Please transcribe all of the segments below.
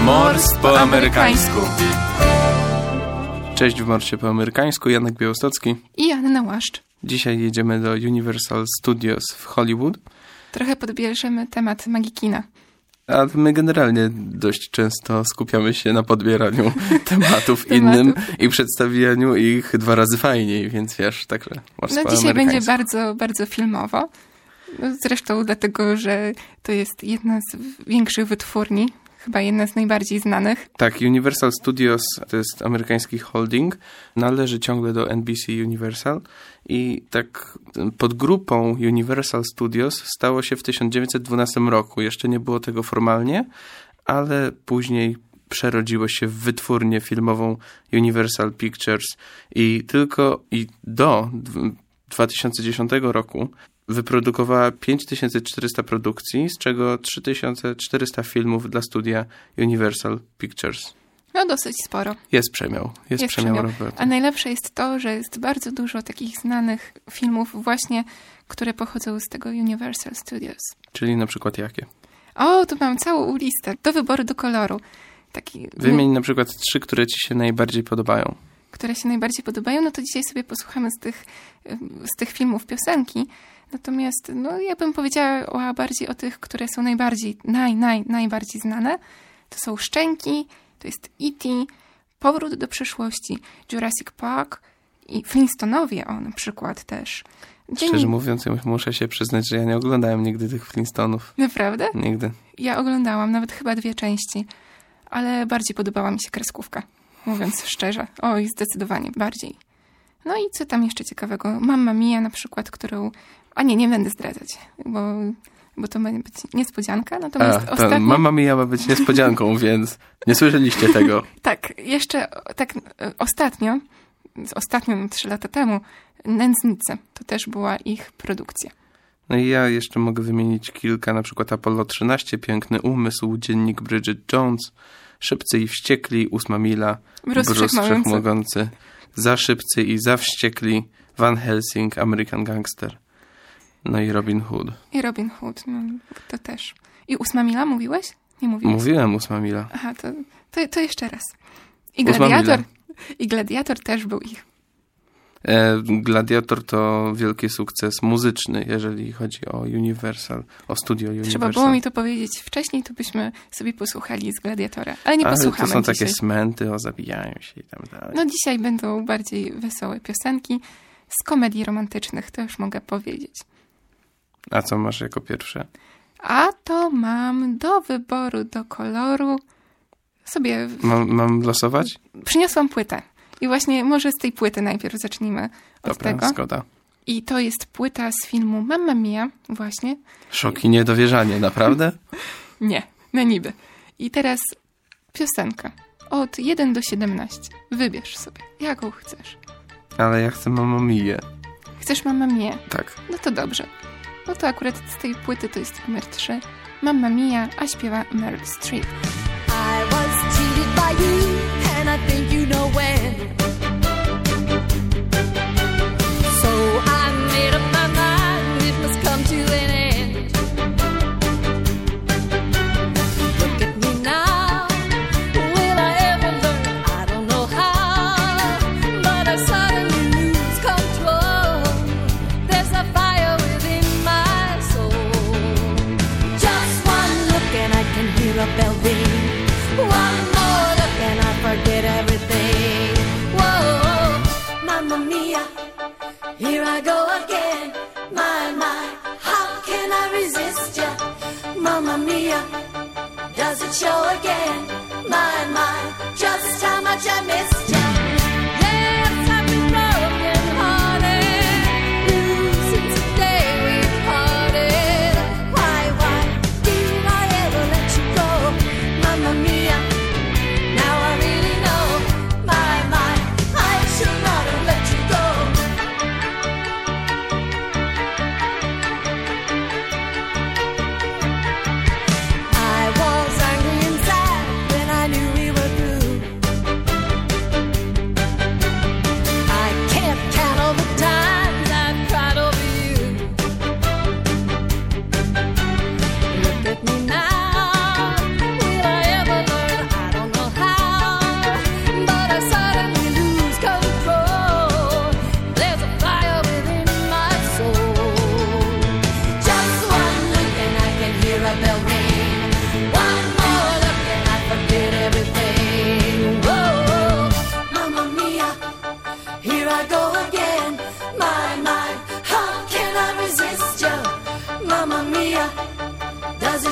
Mors po amerykańsku. Cześć, w Morsie po amerykańsku, Janek Białostocki i Anna Łaszcz. Dzisiaj jedziemy do Universal Studios w Hollywood. Trochę podbierzemy temat magikina. A my generalnie dość często skupiamy się na podbieraniu tematów innym i przedstawianiu ich 2 razy fajniej, więc wiesz, także Mors po dzisiaj amerykańsku. Będzie bardzo, bardzo filmowo. Zresztą dlatego, że to jest jedna z większych wytwórni, chyba jedna z najbardziej znanych. Tak, Universal Studios to jest amerykański holding, należy ciągle do NBC Universal i tak podgrupą Universal Studios stało się w 1912 roku. Jeszcze nie było tego formalnie, ale później przerodziło się w wytwórnię filmową Universal Pictures i do 2010 roku wyprodukowała 5400 produkcji, z czego 3400 filmów dla studia Universal Pictures. No dosyć sporo. Jest przemiał roboty. A najlepsze jest to, że jest bardzo dużo takich znanych filmów właśnie, które pochodzą z tego Universal Studios. Czyli na przykład jakie? O, tu mam całą listę. Do wyboru, do koloru. Wymień na przykład 3, które ci się najbardziej podobają. Które się najbardziej podobają, no to dzisiaj sobie posłuchamy z tych filmów piosenki. Natomiast ja bym powiedziała bardziej o tych, które są najbardziej znane. To są Szczęki, to jest E.T., Powrót do przyszłości, Jurassic Park i Flintstonowie na przykład też. Szczerze mówiąc, ja muszę się przyznać, że ja nie oglądałem nigdy tych Flintstonów. Naprawdę? Nigdy. Ja oglądałam nawet chyba 2 części, ale bardziej podobała mi się kreskówka, mówiąc szczerze. Oj, zdecydowanie bardziej. No i co tam jeszcze ciekawego? Mamma Mia na przykład, którą... A nie będę zdradzać, bo to ma być niespodzianka. Natomiast ostatnio... Mamma Mia ma być niespodzianką, więc nie słyszeliście tego. Tak, jeszcze ostatnio 3 lata temu, Nędznice, to też była ich produkcja. No i ja jeszcze mogę wymienić kilka, na przykład Apollo 13, Piękny umysł, Dziennik Bridget Jones, Szybcy i wściekli, 8 mila, Bruce Wszechmogący, Za szybcy i za wściekli, Van Helsing, American Gangster. No i Robin Hood. To też. I 8 mila mówiłeś? Nie mówiłeś? Mówiłem 8 mila. Aha, to jeszcze raz. I Gladiator. I Gladiator też był ich. Gladiator to wielki sukces muzyczny, jeżeli chodzi o Universal, o studio Universal. Trzeba było mi to powiedzieć wcześniej, to byśmy sobie posłuchali z Gladiatora. Ale nie posłuchamy to są dzisiaj. Takie smęty, zabijają się i tak dalej. No dzisiaj będą bardziej wesołe piosenki z komedii romantycznych, to już mogę powiedzieć. A co masz jako pierwsze? A to mam do wyboru, do koloru. Sobie... Mam losować? Przyniosłam płytę. I właśnie może z tej płyty najpierw zacznijmy od tego. Dobra, zgoda. I to jest płyta z filmu Mamma Mia, właśnie. Szok i niedowierzanie, naprawdę? Nie, na niby. I teraz piosenka. Od 1 do 17. Wybierz sobie, jaką chcesz. Ale ja chcę Mamma Mię. Chcesz Mamma Mię? Tak. No to dobrze. No to akurat z tej płyty to jest numer 3. Mamma Mia, a śpiewa Meryl Streep. I was cheated by you, and I think you know when. So I made up my mind, it must come to an end. Look at me now, will I ever learn? I don't know how, but I suddenly lose control. There's a fire within my soul. Just one look and I can hear a bell ring. One more look and I forget everything. Whoa, Mamma Mia, here I go again. My, how can I resist ya? Mamma Mia, does it show again? My, just how much I missed ya. Yes, I've been broken hearted. Blue since the day we parted. Why did I ever let you go? Mamma Mia, now I really know. My, I should not have let you go. I was angry and sad when I knew we were through.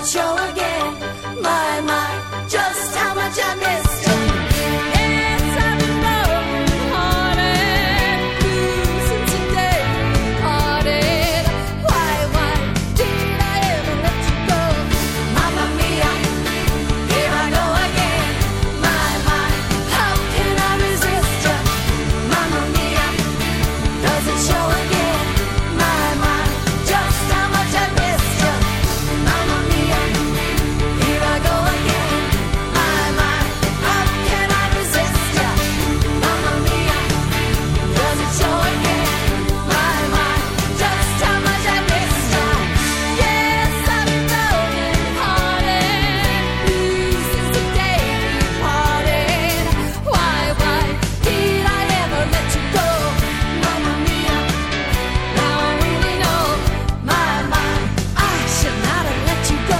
it show again? My, just how much I missed you. Yes, I've been broken hearted, blue since the day we parted. Why did I ever let you go? Mamma mia, here I go again. My, how can I resist you? Mamma mia, does it show again? My, just how much I missed you. Mamma mia, here I go again. My, how can I resist you? Mamma mia, does it show again? My, just how much I missed you. Yes, I've been broken hearted, blue since the day we parted. Why did I ever let you go? Mamma mia, now I really know. My, I should not have let you go.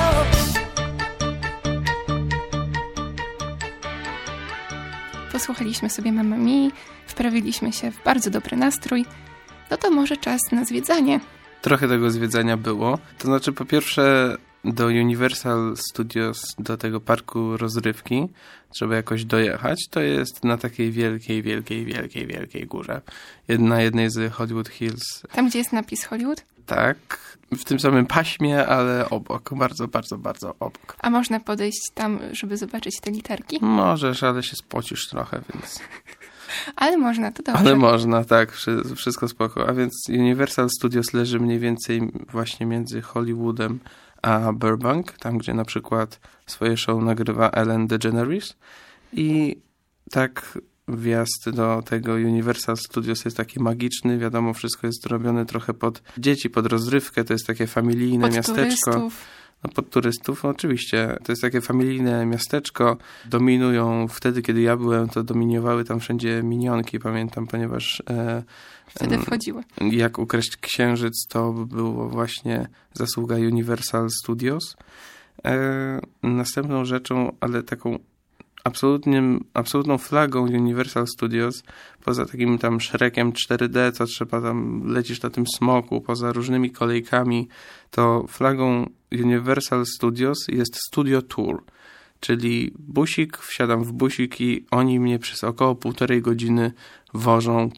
Posłuchaliśmy sobie Mamma Mii, wprawiliśmy się w bardzo dobry nastrój. No to może czas na zwiedzanie. Trochę tego zwiedzania było. To znaczy, po pierwsze, do Universal Studios, do tego parku rozrywki, trzeba jakoś dojechać. To jest na takiej wielkiej górze. Na jednej z Hollywood Hills. Tam, gdzie jest napis Hollywood? Tak, w tym samym paśmie, ale obok. Bardzo obok. A można podejść tam, żeby zobaczyć te literki? Możesz, ale się spocisz trochę, więc... Ale można, to dobrze. Ale można, tak, wszystko spoko. A więc Universal Studios leży mniej więcej właśnie między Hollywoodem a Burbank, tam gdzie na przykład swoje show nagrywa Ellen DeGeneres. I tak wjazd do tego Universal Studios jest taki magiczny, wiadomo, wszystko jest zrobione trochę pod dzieci, pod rozrywkę, to jest takie familijne miasteczko. Turystów. No, pod turystów, oczywiście. To jest takie familijne miasteczko. Dominują, wtedy kiedy ja byłem, to dominowały tam wszędzie minionki, pamiętam, ponieważ Wtedy wchodziły. Jak ukraść księżyc, to było właśnie zasługa Universal Studios. Następną rzeczą, ale taką absolutną flagą Universal Studios, poza takim tam Shrekiem 4D, co trzeba tam, lecisz na tym smoku, poza różnymi kolejkami, to flagą Universal Studios jest Studio Tour, czyli busik, wsiadam w busik i oni mnie przez około 1,5 godziny wożą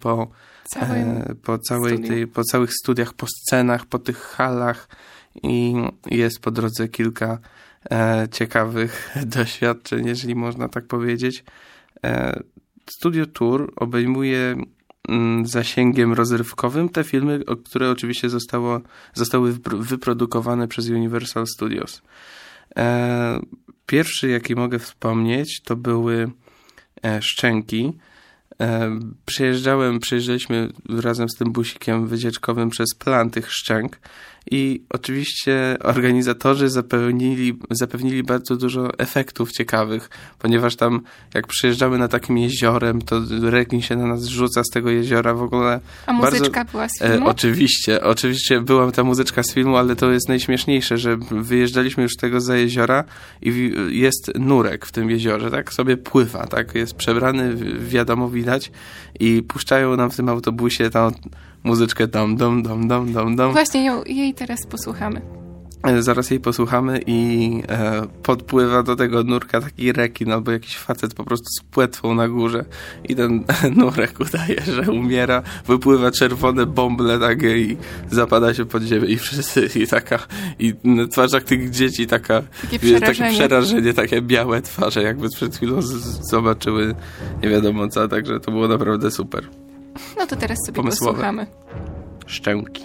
po całych studiach, po scenach, po tych halach i jest po drodze kilka ciekawych doświadczeń, jeżeli można tak powiedzieć. Studio Tour obejmuje zasięgiem rozrywkowym te filmy, które oczywiście zostały wyprodukowane przez Universal Studios. Pierwszy, jaki mogę wspomnieć, to były Szczęki. Przejeżdżaliśmy razem z tym busikiem wycieczkowym przez plan tych szczęk i oczywiście organizatorzy zapewnili bardzo dużo efektów ciekawych, ponieważ tam jak przyjeżdżamy na takim jeziorem, to rekin się na nas rzuca z tego jeziora w ogóle. A muzyczka była z filmu? Oczywiście była ta muzyczka z filmu, ale to jest najśmieszniejsze, że wyjeżdżaliśmy już z tego za jeziora i jest nurek w tym jeziorze, tak sobie pływa, tak jest przebrany, wiadomo, widać i puszczają nam w tym autobusie tą muzyczkę dom. Właśnie jej teraz posłuchamy. Zaraz jej posłuchamy i podpływa do tego nurka taki rekin albo jakiś facet po prostu z płetwą na górze i ten nurek udaje, że umiera, wypływa czerwone bąble takie i zapada się pod ziemię i wszyscy i na twarzach tych dzieci takie przerażenie, takie białe twarze, jakby przed chwilą zobaczyły nie wiadomo co, także to było naprawdę super. No to teraz sobie pomysłowe. Posłuchamy. Szczęki.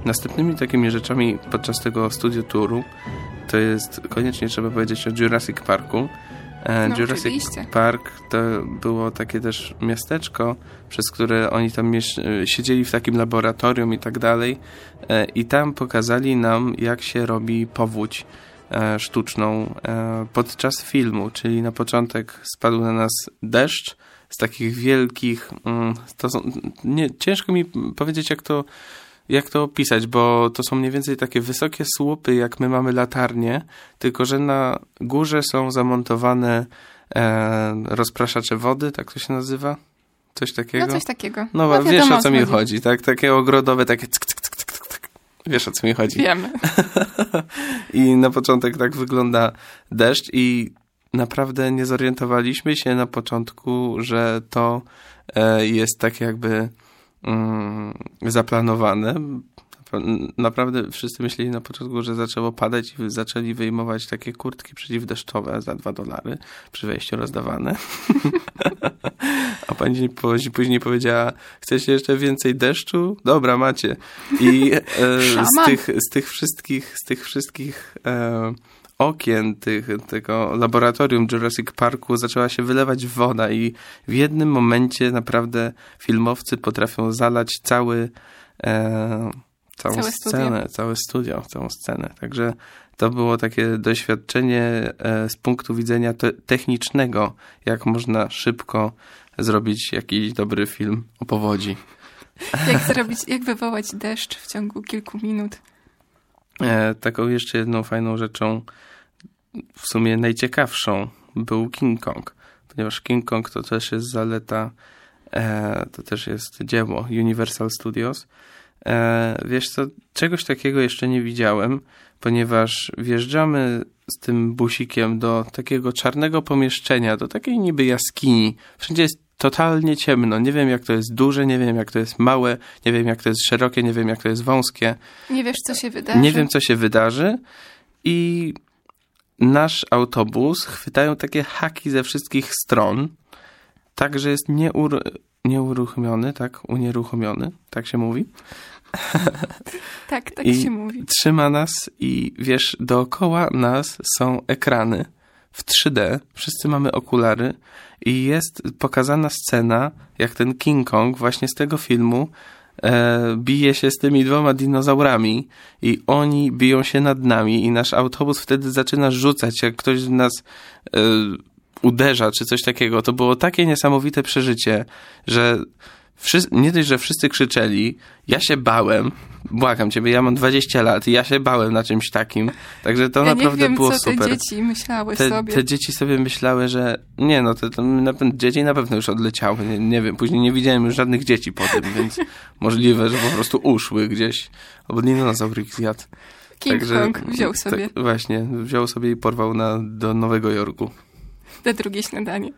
Następnymi takimi rzeczami podczas tego studio touru to jest, koniecznie trzeba powiedzieć o Jurassic Parku. Jurassic oczywiście. Park to było takie też miasteczko, przez które oni tam siedzieli w takim laboratorium i tak dalej. I tam pokazali nam, jak się robi powódź sztuczną podczas filmu, czyli na początek spadł na nas deszcz z takich wielkich... ciężko mi powiedzieć, jak to opisać, bo to są mniej więcej takie wysokie słupy, jak my mamy latarnie, tylko że na górze są zamontowane rozpraszacze wody, tak to się nazywa? Coś takiego? No coś takiego. No wiesz, o co mi chodzi, tak? Takie ogrodowe, takie cyk, cyk, cyk, cyk, cyk. Wiesz, o co mi chodzi. Wiemy. I na początek tak wygląda deszcz i naprawdę nie zorientowaliśmy się na początku, że to jest tak jakby zaplanowane. Naprawdę wszyscy myśleli na początku, że zaczęło padać i zaczęli wyjmować takie kurtki przeciwdeszczowe za $2 przy wejściu rozdawane. A pani później powiedziała, chcecie jeszcze więcej deszczu? Dobra, macie. I z tych wszystkich okien tego laboratorium Jurassic Parku zaczęła się wylewać woda i w jednym momencie naprawdę filmowcy potrafią zalać całą scenę, całe studio, całą scenę. Także to było takie doświadczenie z punktu widzenia technicznego, jak można szybko zrobić jakiś dobry film o powodzi. Jak wywołać deszcz w ciągu kilku minut. Taką jeszcze jedną fajną rzeczą, w sumie najciekawszą, był King Kong, ponieważ King Kong to też jest zaleta, to też jest dzieło Universal Studios. Wiesz co, czegoś takiego jeszcze nie widziałem, ponieważ wjeżdżamy z tym busikiem do takiego czarnego pomieszczenia, do takiej niby jaskini. Wszędzie jest totalnie ciemno. Nie wiem, jak to jest duże, nie wiem, jak to jest małe, nie wiem, jak to jest szerokie, nie wiem, jak to jest wąskie. Nie wiesz, co się wydarzy. Nie wiem, co się wydarzy i nasz autobus chwytają takie haki ze wszystkich stron, tak, że jest nieuruchomiony, tak? Unieruchomiony, tak się mówi. Tak I się mówi. Trzyma nas i wiesz, dookoła nas są ekrany w 3D, wszyscy mamy okulary i jest pokazana scena, jak ten King Kong właśnie z tego filmu bije się z tymi 2 dinozaurami i oni biją się nad nami i nasz autobus wtedy zaczyna rzucać, jak ktoś w nas uderza, czy coś takiego. To było takie niesamowite przeżycie, że nie dość, że wszyscy krzyczeli, ja się bałem, błagam ciebie, ja mam 20 lat i ja się bałem na czymś takim, także to naprawdę było super. Ja nie wiem, co te dzieci myślały sobie. Te dzieci sobie myślały, że dzieci na pewno już odleciały, nie wiem, później nie widziałem już żadnych dzieci po tym, więc możliwe, że po prostu uszły gdzieś, albo dinozaur ich zjadł. King Kong wziął sobie. Tak, właśnie, wziął sobie i porwał do Nowego Jorku. Na drugie śniadanie.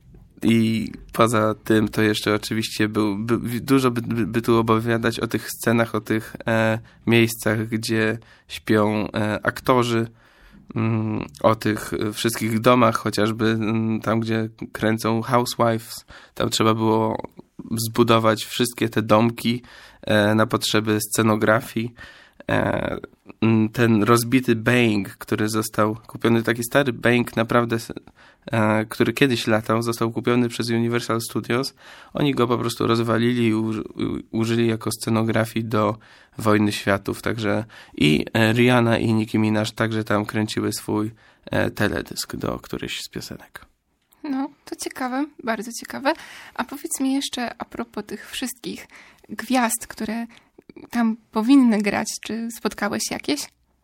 I poza tym to jeszcze oczywiście dużo by tu opowiadać o tych scenach, o tych miejscach, gdzie śpią aktorzy, o tych wszystkich domach, chociażby tam, gdzie kręcą Housewives. Tam trzeba było zbudować wszystkie te domki na potrzeby scenografii. Ten rozbity Boeing, który został kupiony, taki stary Boeing naprawdę, który kiedyś latał, został kupiony przez Universal Studios. Oni go po prostu rozwalili i użyli jako scenografii do Wojny Światów. Także i Rihanna i Nicki Minaj także tam kręciły swój teledysk do którejś z piosenek. No, to ciekawe, bardzo ciekawe. A powiedz mi jeszcze a propos tych wszystkich gwiazd, które tam powinny grać. Czy spotkałeś jakieś?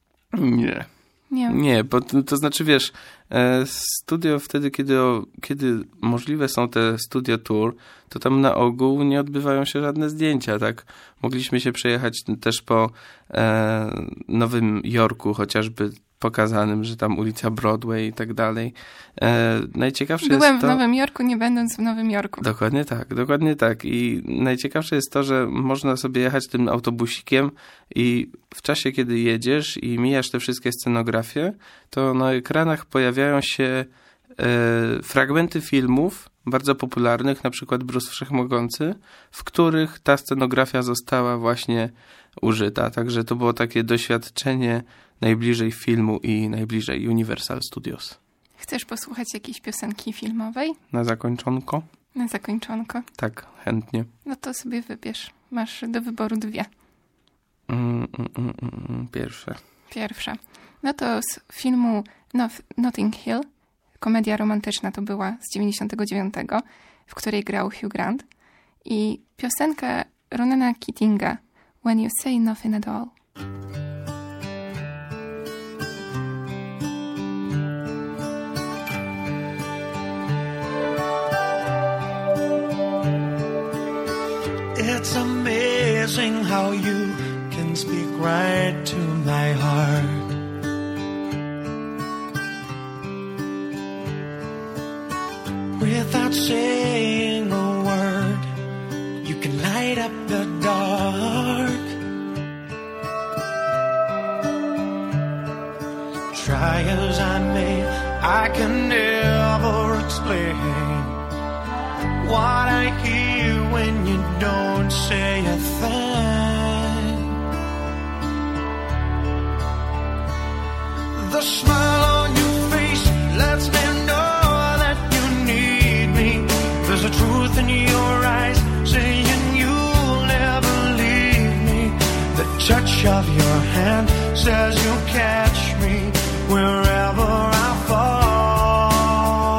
Nie, bo to znaczy, wiesz, studio wtedy, kiedy możliwe są te studio tour, to tam na ogół nie odbywają się żadne zdjęcia, tak? Mogliśmy się przejechać też po Nowym Jorku, chociażby pokazanym, że tam ulica Broadway i tak dalej. Najciekawsze Byłem jest to... w Nowym Jorku, nie będąc w Nowym Jorku. Dokładnie tak. I najciekawsze jest to, że można sobie jechać tym autobusikiem i w czasie, kiedy jedziesz i mijasz te wszystkie scenografie, to na ekranach pojawiają się fragmenty filmów bardzo popularnych, na przykład Bruce Wszechmogący, w których ta scenografia została właśnie użyta. Także to było takie doświadczenie najbliżej filmu i najbliżej Universal Studios. Chcesz posłuchać jakiejś piosenki filmowej? Na zakończonko? Na zakończonko. Tak, chętnie. No to sobie wybierz. Masz do wyboru 2. Pierwsza. No to z filmu Notting Hill. Komedia romantyczna to była z 99, w której grał Hugh Grant. I piosenka Ronana Keatinga When You Say Nothing at All. It's amazing how you can speak right to my heart. Without saying a word, you can light up the dark. Try as I may, I can never explain what I hear when you don't say a thing. The smile on your face lets me know that you need me. There's a truth in your eyes saying you'll never leave me. The touch of your hand says you'll catch me wherever I fall.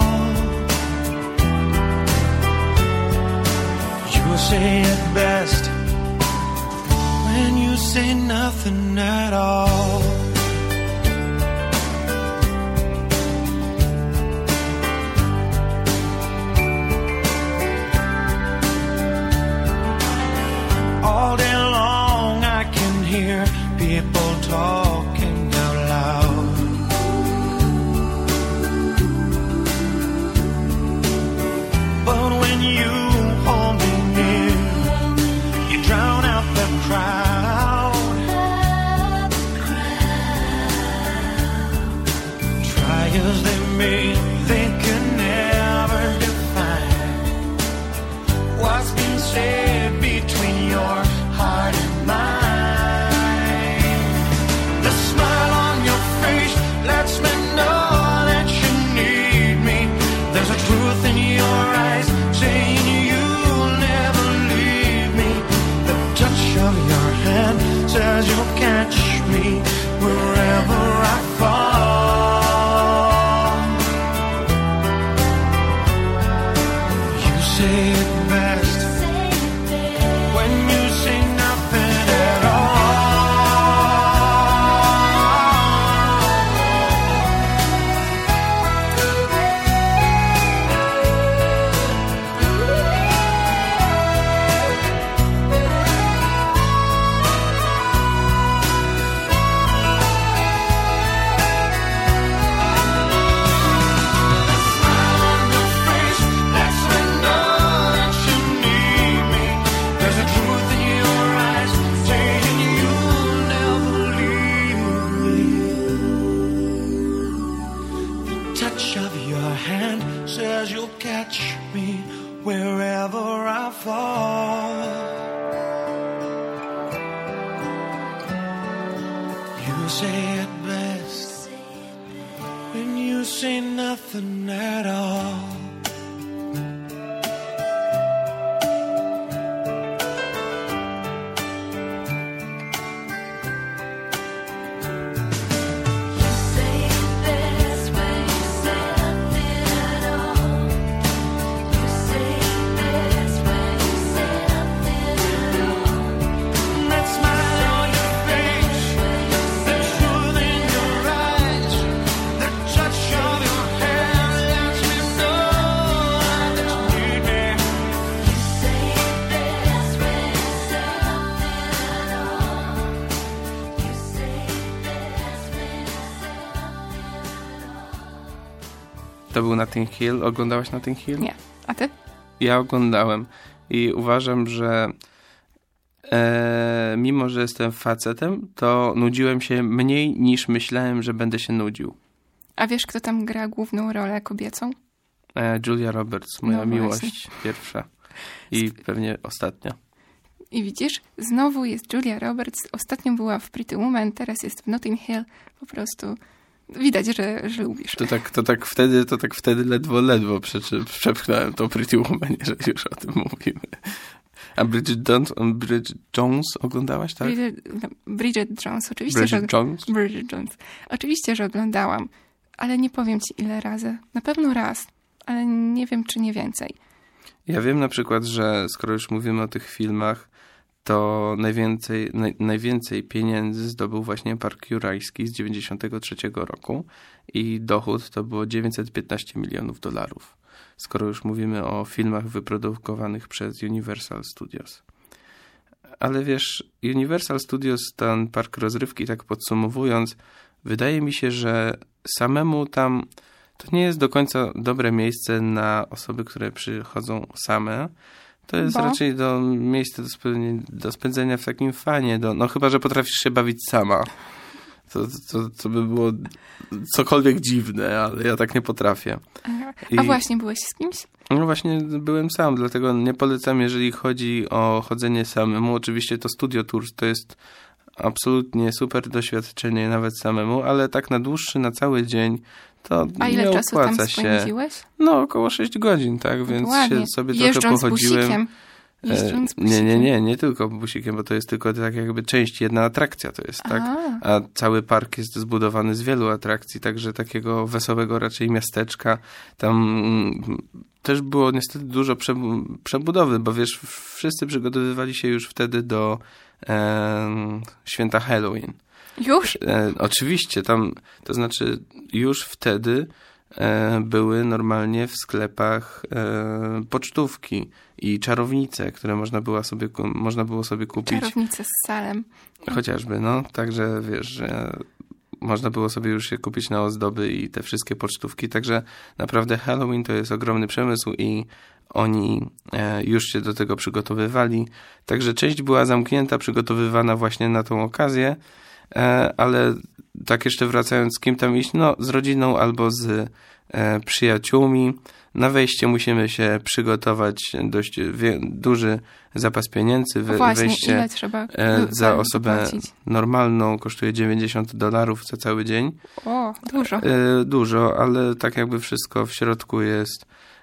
You say it best when you say nothing at all. All day long I can hear people talking out loud. But when you hold me near, you drown out the crowd. Try as they may, they can never define what's been said between your heart and mine. The smile on your face lets me know that you need me. There's a truth in your eyes saying you'll never leave me. The touch of your hand says you'll catch me wherever I fall. You say it best when you say nothing at all. Smile on your face lets me know that you need me. There's a truth in your eyes saying you'll never leave me. The touch of your hand says you'll catch me wherever I fall. You say it best when you say nothing at all. That smile on your face, the truth in your eyes, the touch of your hand lets me know that you need me. To był Notting Hill. Oglądałaś Notting Hill? Nie. A ty? Ja oglądałem i uważam, że mimo, że jestem facetem, to nudziłem się mniej niż myślałem, że będę się nudził. A wiesz, kto tam gra główną rolę kobiecą? Julia Roberts, moja No miłość właśnie. pierwsza i pewnie ostatnia. I widzisz, znowu jest Julia Roberts. Ostatnio była w Pretty Woman, teraz jest w Notting Hill. Po prostu widać, że lubisz. To tak wtedy ledwo przepchnąłem to Pretty Woman, jeżeli już o tym mówimy. A Bridget Jones oglądałaś, tak? Bridget Jones, oczywiście. Bridget Jones. Oczywiście, że oglądałam, ale nie powiem ci ile razy. Na pewno raz, ale nie wiem, czy nie więcej. Ja wiem na przykład, że skoro już mówimy o tych filmach, to najwięcej pieniędzy zdobył właśnie Park Jurajski z 93 roku i dochód to było $915 milionów. Skoro już mówimy o filmach wyprodukowanych przez Universal Studios. Ale wiesz, Universal Studios, ten park rozrywki, tak podsumowując, wydaje mi się, że samemu tam to nie jest do końca dobre miejsce na osoby, które przychodzą same. To jest raczej miejsce do spędzenia w takim fanie. No chyba, że potrafisz się bawić sama. To by było cokolwiek dziwne, ale ja tak nie potrafię. A właśnie, byłeś z kimś? No właśnie byłem sam, dlatego nie polecam, jeżeli chodzi o chodzenie samemu. Oczywiście to Studio Tours to jest absolutnie super doświadczenie nawet samemu, ale tak na dłuższy, na cały dzień to a ile nie czasu opłaca tam się. spędziłeś? No około 6 godzin, tak, więc Ładnie. się sobie Jeżdżąc trochę pochodziłem. busikiem. Jeżdżąc busikiem. Nie tylko busikiem, bo to jest tylko tak jakby część, jedna atrakcja to jest, tak? A cały park jest zbudowany z wielu atrakcji, także takiego wesołego raczej miasteczka. Tam też było niestety dużo przebudowy, bo wiesz, wszyscy przygotowywali się już wtedy do święta Halloween. Już? Oczywiście, tam, to znaczy już wtedy były normalnie w sklepach pocztówki i czarownice, które można było sobie kupić. Czarownice z salem. Chociażby, no. Także wiesz, że można było sobie już się kupić na ozdoby i te wszystkie pocztówki. Także naprawdę Halloween to jest ogromny przemysł i oni już się do tego przygotowywali. Także część była zamknięta, przygotowywana właśnie na tą okazję, ale tak jeszcze wracając, z kim tam iść? No, z rodziną albo z przyjaciółmi. Na wejście musimy się przygotować, dość duży zapas pieniędzy. Wejście ile trzeba za osobę płacić? normalną kosztuje $90 za cały dzień. O, dużo. Dużo, ale tak jakby wszystko w środku jest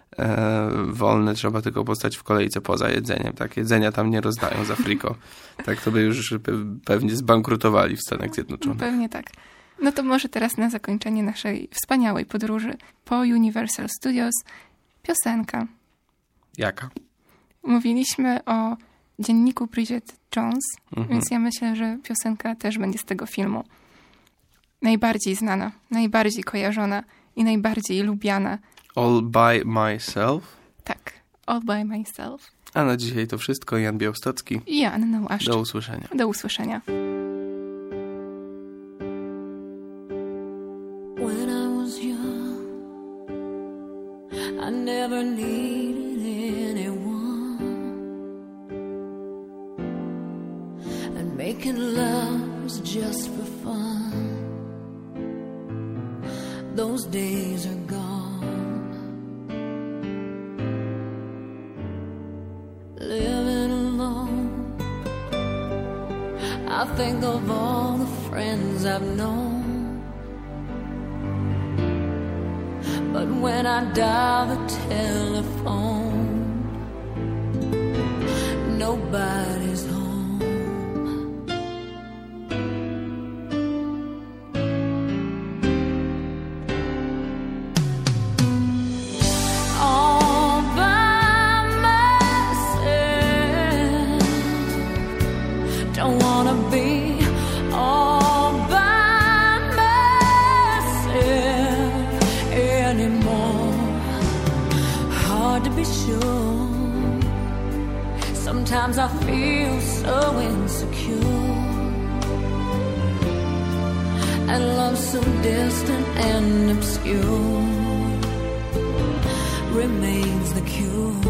wolne, trzeba tylko postać w kolejce poza jedzeniem. Tak, jedzenia tam nie rozdają za friko. Tak to by już pewnie zbankrutowali w Stanach Zjednoczonych. Pewnie tak. No to może teraz na zakończenie naszej wspaniałej podróży po Universal Studios piosenka. Jaka? Mówiliśmy o dzienniku Bridget Jones, więc ja myślę, że piosenka też będzie z tego filmu. Najbardziej znana, najbardziej kojarzona i najbardziej lubiana. All by myself? Tak, All by myself. A na dzisiaj to wszystko. Jan Białostocki. I Anna Łaszcz. Do usłyszenia. Do usłyszenia. When I was young, I never needed anyone, and making love was just for fun. Those days are gone. Living alone, I think of all the friends I've known. But when I dial the telephone, nobody's home. All by myself, don't wanna be all by myself anymore. Hard to be sure. Sometimes I feel so insecure, and love so distant and obscure remains the cure.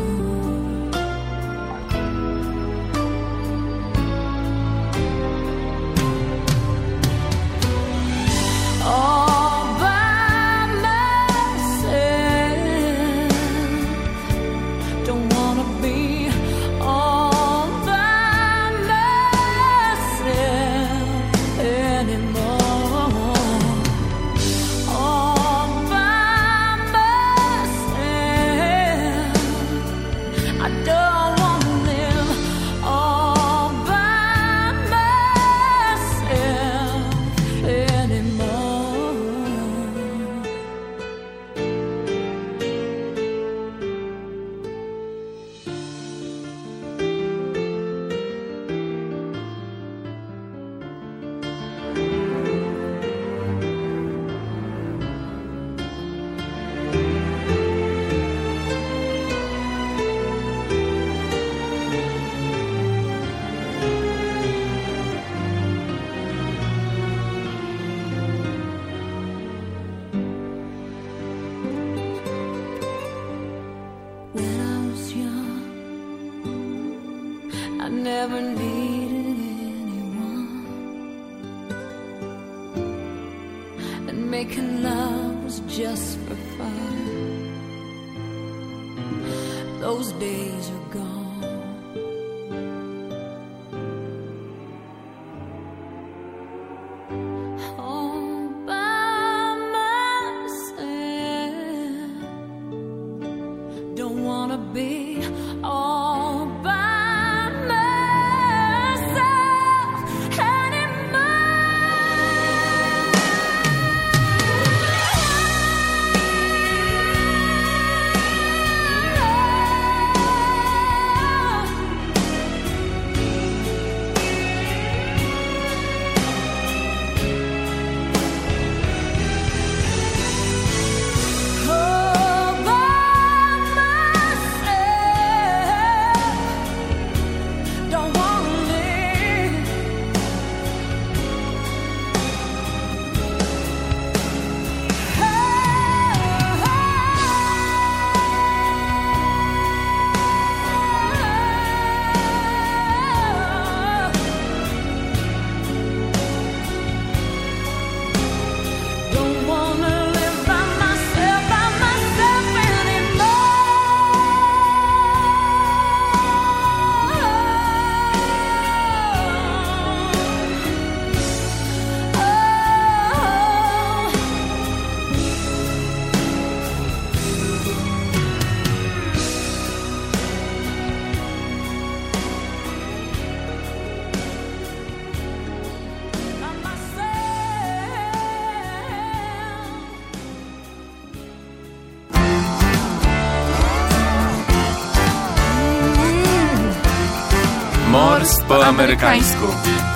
All by myself, I never needed anyone, and making love was just for fun. Those days are gone. All by myself, don't wanna be all by myself Mors po amerykańsku.